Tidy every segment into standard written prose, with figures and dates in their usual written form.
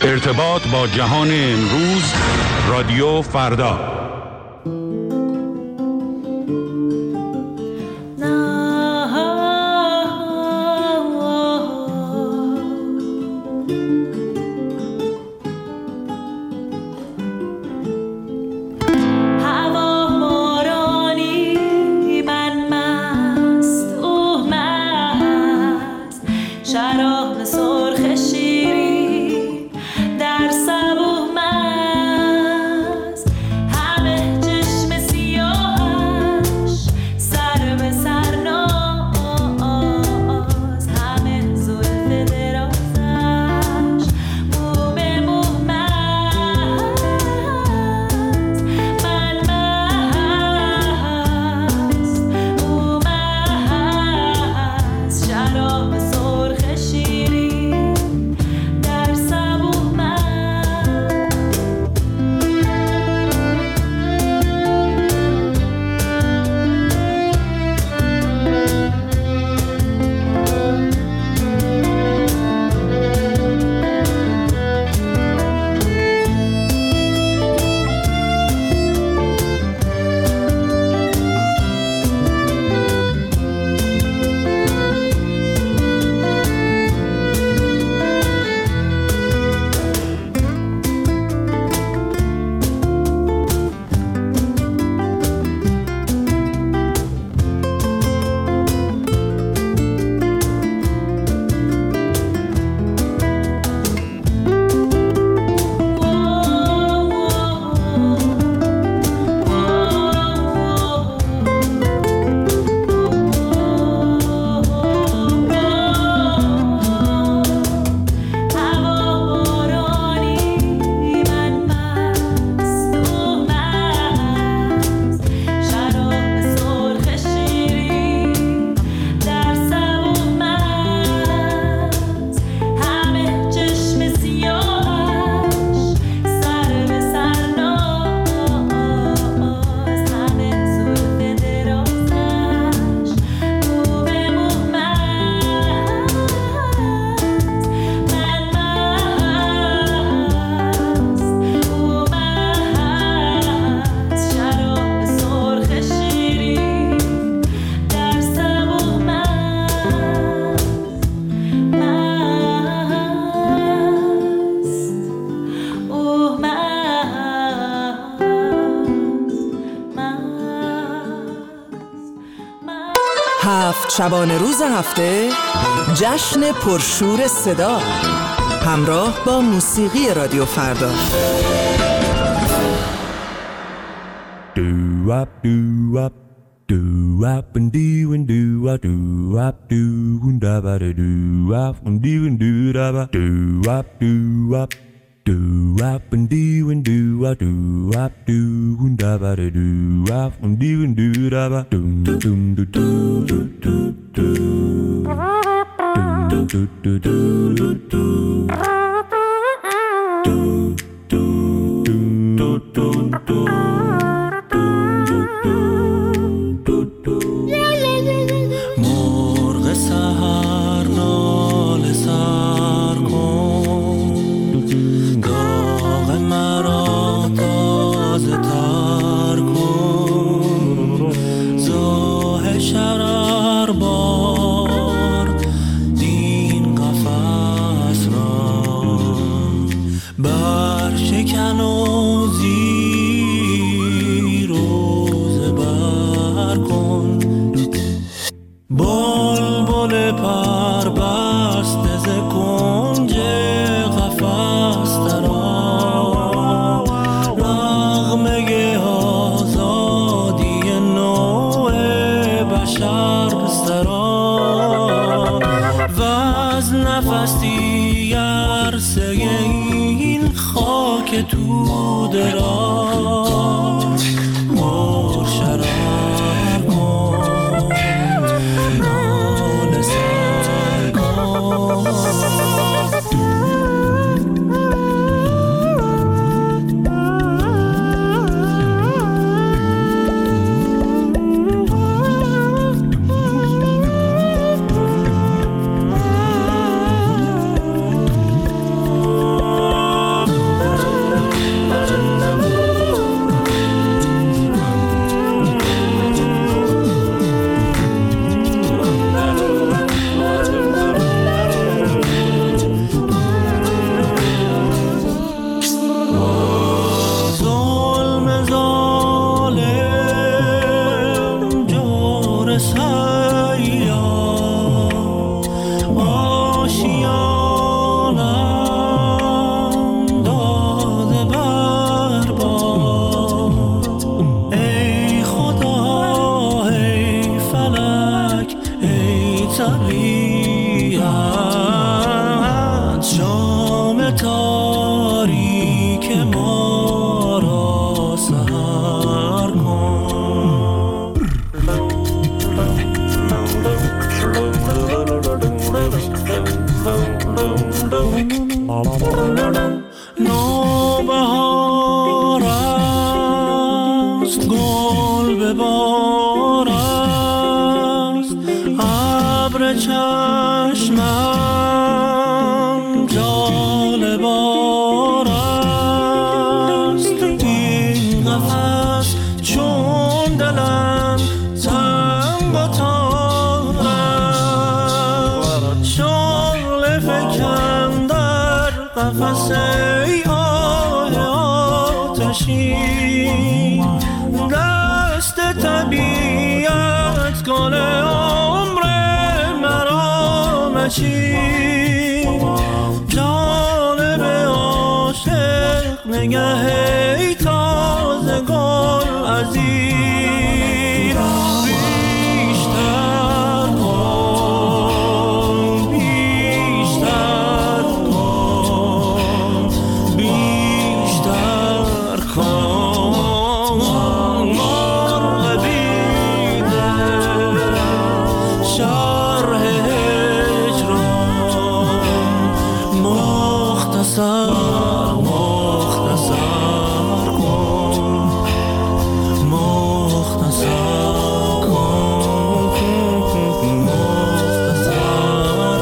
ارتباط با جهان امروز، رادیو فردا. شبانه روز هفته جشن پرشور صدا همراه با موسیقی رادیو فردا. Do-wop, do-wop, do-wop, and do-and do-wop, do-wop, do-and-da-ba-da-do-wop, and do-and-do-da-ba, do-wop, do-wop, do-wop, and do-and do-wop, do-wop, do-and-da-ba-da-do-wop, and do-and-do-da-ba, do-do-do-do-do-do-do, do-do-do-do-do-do, do-do-do-do-do. مرغ سحر ناله سر کن، داغ مرا تازه تر کن، زاه شرر بار دین قفس را برشکن و زیر و زبر کن. بلبل پر بسته ز کنج قفس درآ، نغمه آزادی نوع بشر سرا، و از نفسی عرصه این خاک توده را شرر کن، ناله سر کن. نوبهار است گل به بار است ابر چشمم جالبار است این قفس چون دلم تنگ و تار است شعله فکن در قفس ای آه آتشین دست طبیعت گل عمر مرا مچین جانب عاشق نگه ای تازه گل عزیز بیشتر کن بیشتر کن بیشتر کن مرغ بیده شرح هجران مختصر مختصر کن مختصر کن مختصر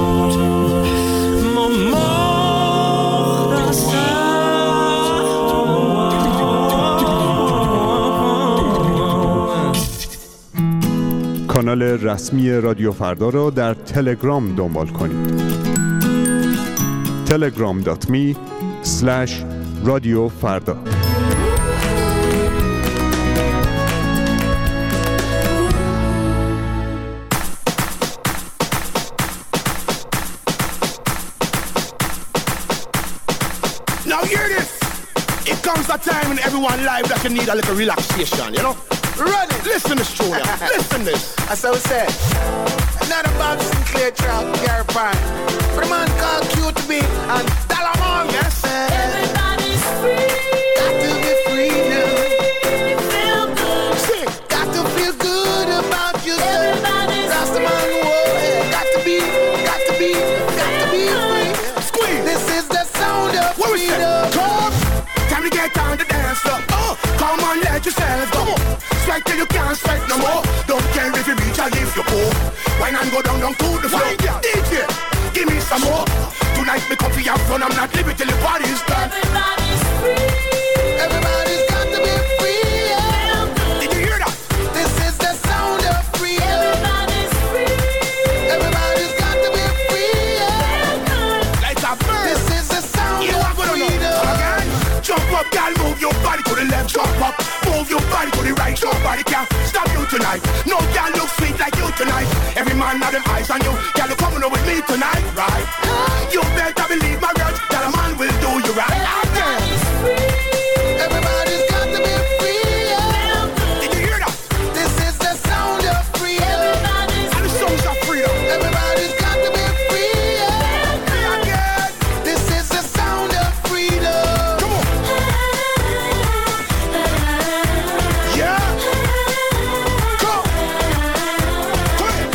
کن کانال رسمی رادیو فردا را در تلگرام دنبال کنید. telegram.me/radiofarda Now hear this. It comes a time in everyone's life that you need a little relaxation, you know? Ready? Listen to Julia. Listen this. That's how it said. Another Bob Sinclair track, Gary Pine. For the man called QTB and Dalamon. Yes, sir. Everybody's free. Got to be free now. Feel good. Sing. Got to feel good about yourself. Everybody's Rastaman, whoa, yeah. Got to be free. Squeeze. This is the sound of What we say? freedom. Come. Time to get on the dance floor. Come on, let yourself go. Sweat till you can't sweat no more. Don't care if you reach or if you go. Wine and go down to the floor. DJ, give me some more. Tonight me come for your fun. I'm not leaving till the party's done. Everybody's free. Everybody's got to be free. Yeah. Did you hear that? This is the sound of freedom. Everybody's free. Everybody's got to be free. Yeah. Like a bird. This is the sound You of are gonna know. freedom. Again. Jump up, girl, move your body to the left. Jump up, move your body to the right. Nobody can stop you tonight. No girl look sweet like you tonight. Every man have them eyes on you. Girl, you coming up with me tonight, right? You better believe my words that a man will do you right. Again. Everybody's free. Everybody's got to be free. Yeah. Did you hear that? This is the sound of freedom. Everybody's And the songs of freedom. Everybody's got to be free. Yeah. Again. This is the sound of freedom. Come on. Yeah. Come. Come here.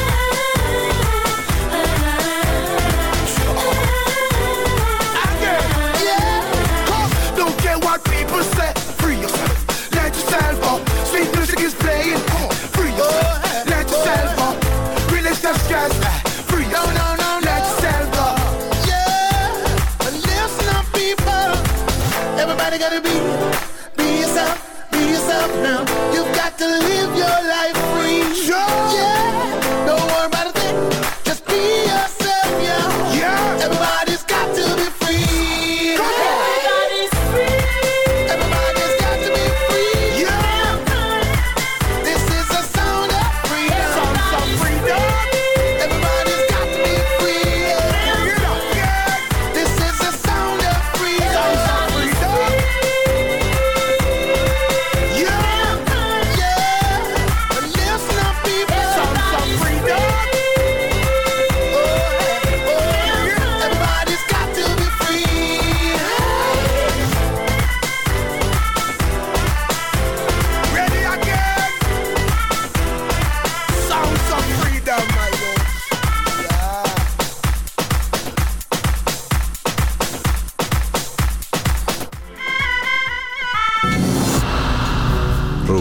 Again. Yeah. Come. Don't care what people say. Free yourself. Let yourself go. Sweet music is playing. Come on. Free yourself. Let yourself go. Release the stress. Free yourself. Let yourself go. Yeah. But listen up, people. Everybody gotta be yourself. Be yourself now. You've got to live your life free. Yeah. Don't worry about a thing. Just be yourself, yeah. Yeah. Everybody's got to be free. Come on. Everybody's free. Everybody's got to be free. Yeah. This is the sound of freedom. Sounds of freedom. Everybody's got to be free. Yeah. Hear that? Yeah. This is the sound of freedom. Sounds of freedom.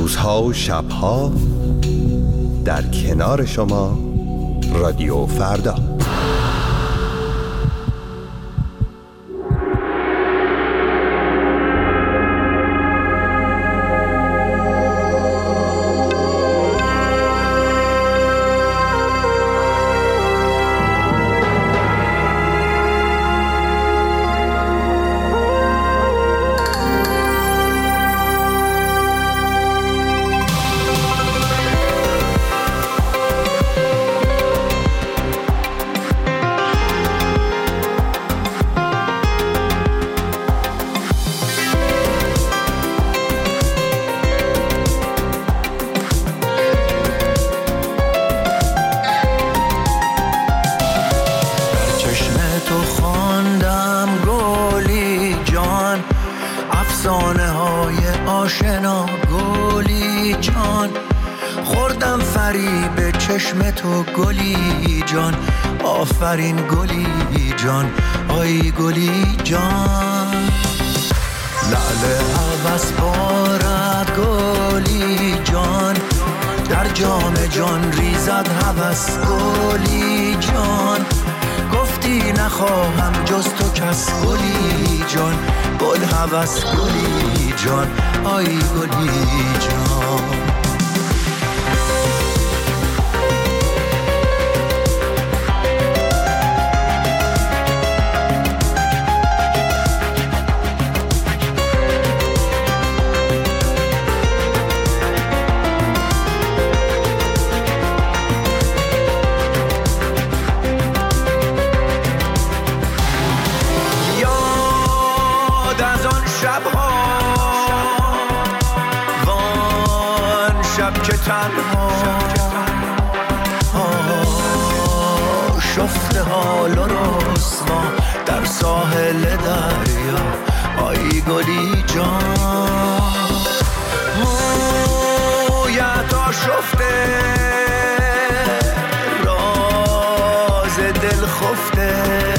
روزها و شبها در کنار شما رادیو فردا. آشنا گلی جان، خوردم فریب چشم تو گلی جان. آفرین گلی جان، آی گلی جان. لعل هوس بارد گلی جان، در جام جان ریزد هوس گلی جان. گفتی نخواهم جز تو کس گلی جان، گل هوس گلی جان، آی گلی جان. شفته حال و رسوا در ساحل دریا، آی گلی جان. مویت آشفته راز دل خفته،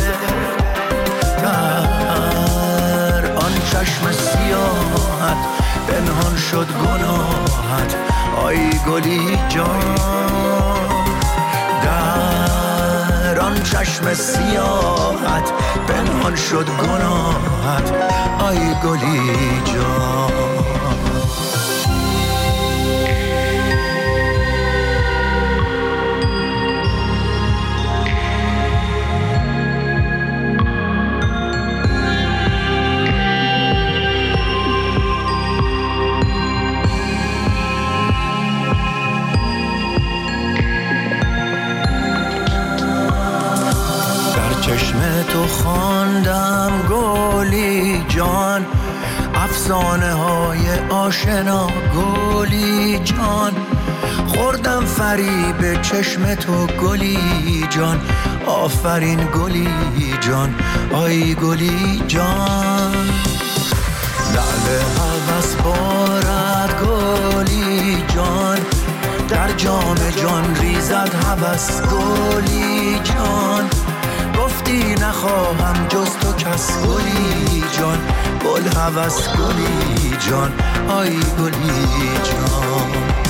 در آن چشم سیاحت پنهان شد گناهت، آی گلی جان. در آن چشم سیاحت پنهان شد گناهت، آی گلی جان. چشم تو خواندم گلی جان، افسانه های آشنا گلی جان. خوردم فریب چشم تو گلی جان، آفرین گلی جان، آی گلی جان. لعل هوس بارد گلی جان، در جام جان ریزد هوس گلی جان. گفتی نخواهم جز تو کس گلی جان، گل هوس گلی جان، آی گلی جان.